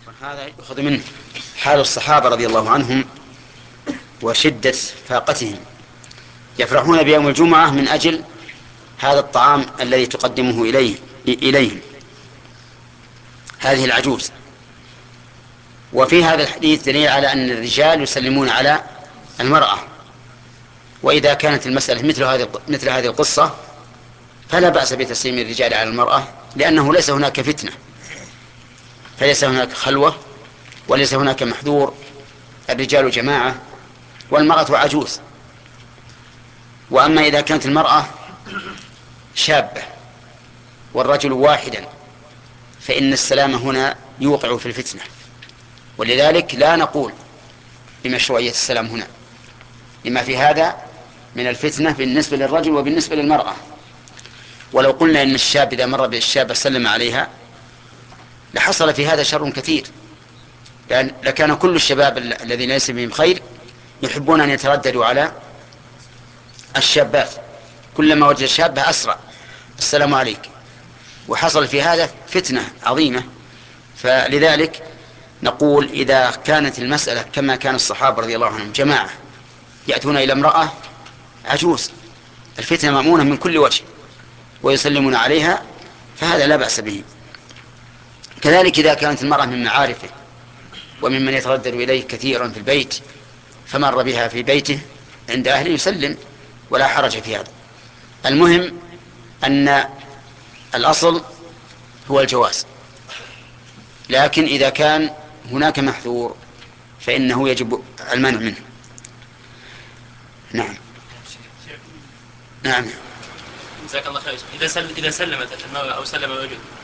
هذا يؤخذ منه حال الصحابة رضي الله عنهم وشدة فاقتهم، يفرحون بيوم الجمعة من أجل هذا الطعام الذي تقدمه إليهم هذه العجوز. وفي هذا الحديث دليل على أن الرجال يسلمون على المرأة، وإذا كانت المسألة مثل هذه القصة فلا بأس بتسليم الرجال على المرأة، لأنه ليس هناك فتنة، فليس هناك خلوة وليس هناك محذور، الرجال جماعة والمرأة عجوز. وأما إذا كانت المرأة شابة والرجل واحدا فإن السلام هنا يوقع في الفتنة، ولذلك لا نقول بمشروعية السلام هنا، لما في هذا من الفتنة بالنسبة للرجل وبالنسبة للمرأة. ولو قلنا إن الشاب إذا مر بالشابة سلم عليها لحصل في هذا شر كثير، لأن لكان كل الشباب الذين ليس بهم خير يحبون أن يترددوا على الشابات، كلما وجد شابة أسرع السلام عليك، وحصل في هذا فتنة عظيمة. فلذلك نقول إذا كانت المسألة كما كان الصحابة رضي الله عنهم جماعة يأتون إلى امرأة عجوز الفتنة مأمونة من كل وجه ويسلمون عليها فهذا لا بأس به. كذلك إذا كانت المرأة من معارفه وممن يتردد إليه كثيرا في البيت فمر بها في بيته عند أهله يسلم ولا حرج في هذا. المهم أن الأصل هو الجواز، لكن إذا كان هناك محذور فإنه يجب المنع منه. نعم. نعم. جزاك الله خير. إذا سلمت المرأة أو سلم الرجل